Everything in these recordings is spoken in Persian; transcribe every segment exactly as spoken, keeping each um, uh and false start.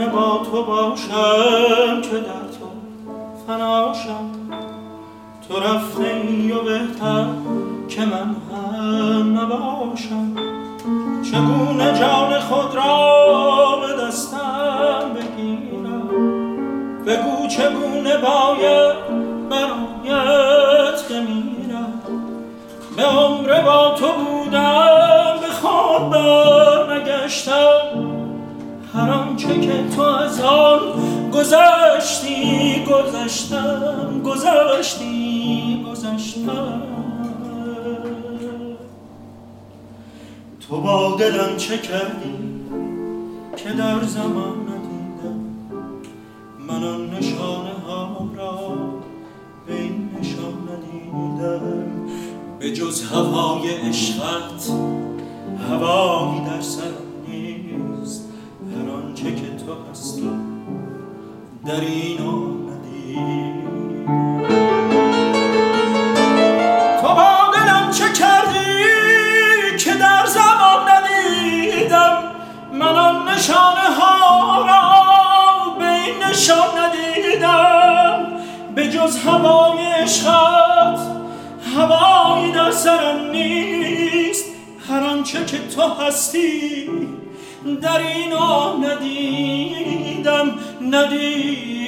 چگونه با تو باشم که در تو فناشم؟ تو رفته ای و بهتر که من هم نباشم. چگونه جان خود را به دستم بگیرم؟ بگو چگونه باید برایت بمیرم؟ به عمر با تو بودم به خود برنگشتم. هر آنچه که تو از آن گذشتی گذشتم گذشتی گذشتم. تو با دلم چه کردی که در زمان ندیدم؟ من آن نشانه ها را به این نشان ندیدم. به جز هوای عشقت هوایی در سرم نیست. هر آنچه که تو هستی در اینو ندیدم. تو با دلم چه کردی که در زمان ندیدم؟ من آن نشانه ها را به این نشان ندیدم. به جز هوای عشقت هوایی در سرم نیست. هر آنچه که تو هستی در اینو ندیدم ندیدم.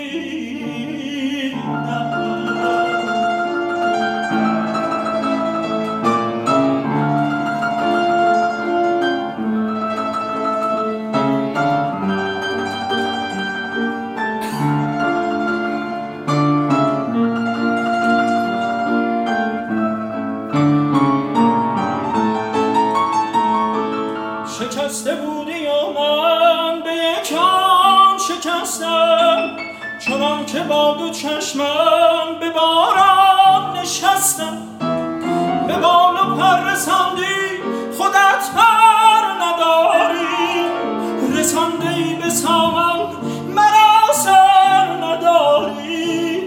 شکسته بودی و من به یک آن شکستم. چنان که با دو چشمم به باران نشستم. به بال و پر رساندی خودت پر نداری. رساندی به سامان مرا سر نداری.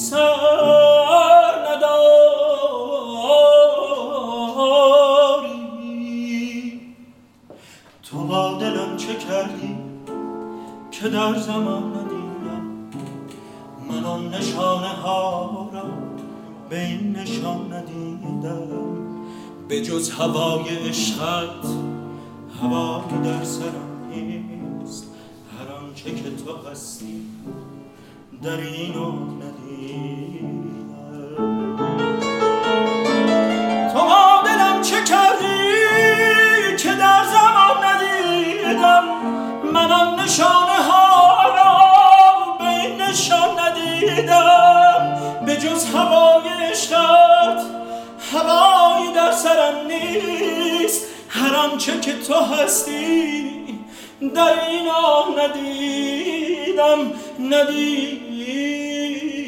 سر نداری. تو با دلم چه کردی که در زمان ندیدم؟ من آن نشانه ها را به این نشان ندیدم. به جز هوای عشقت هوایی در سرم نیست. هر آنچه که تو هستی در اینو ندیدم. تو با دلم چه کردی که در زمان ندیدم؟ من آن نشانه ها را به این نشان ندیدم. به جز هوای عشقت هوایی در سرم نیست. هر آنچه که تو هستی در اینو ندیدم ندیدم.